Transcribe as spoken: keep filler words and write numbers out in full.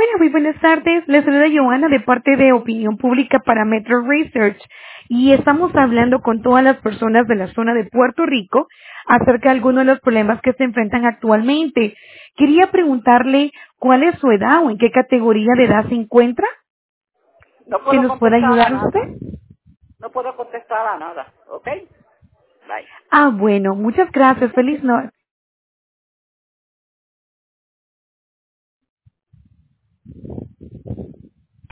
Hola, muy buenas tardes. Les saluda Joana de parte de Opinión Pública para Metro Research y estamos hablando con todas las personas de la zona de Puerto Rico acerca de algunos de los problemas que se enfrentan actualmente. Quería preguntarle cuál es su edad o en qué categoría de edad se encuentra, No que puedo nos pueda contestar a ayudar nada. usted. No puedo contestar a nada. ¿Ok? Bye. Ah, bueno, muchas gracias. Feliz no